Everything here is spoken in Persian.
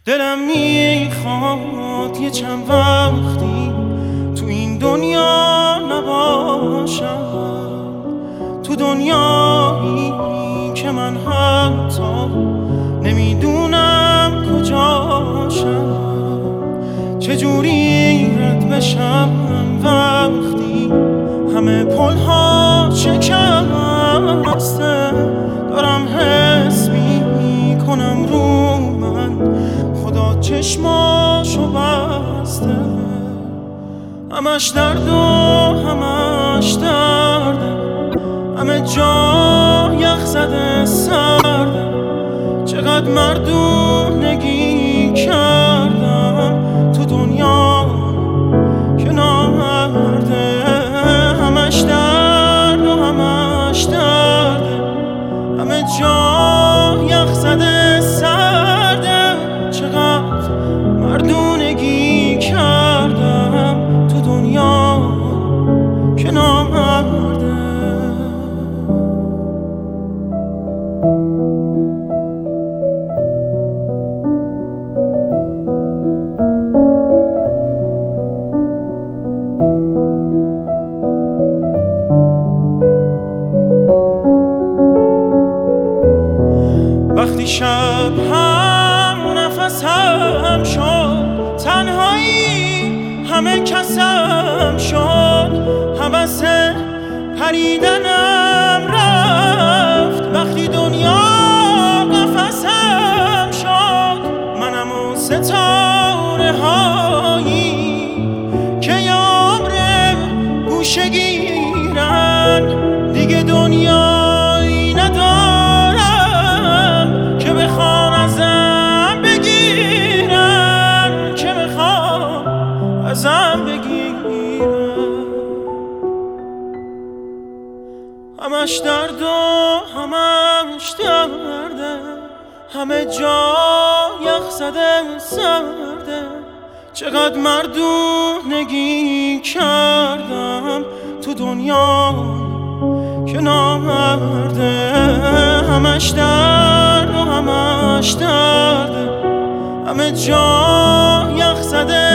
دلم میخواد یه چند وقتی تو این دنیا نباشم، تو دنیایی که من حتی نمیدونم کجاشم. چجوری رد بشم وقتی همه پل‌ها شکسته؟ دارم حس میکنم رو من خدا چشماشو بسته. همش درد و همش درده، همه جا یخ زده سرده. چقدر مردونگی کردم تو دنیا که نامرده. همش درد و همش درده، همه جا یخ زده سرده. چقدر مردونگی کردم تو دنیا که نامرده. وقتی شب هم نفس هم شد، تنهایی همه کسم شد. هوس پریدنم رفت وقتی دنیا قفسم شد. منم و ستاره هایی که عمر گوشه گیرن، دیگه دنیایی ندارم که بخوان ازم بگیرن، که بخوان ازم بگیرن. همش درد و همش درده، همه جا یخ زده سرده. چقدر مردونگی کردم تو دنیا که نامرده. همش درد و همش درده، همه جا یخ زده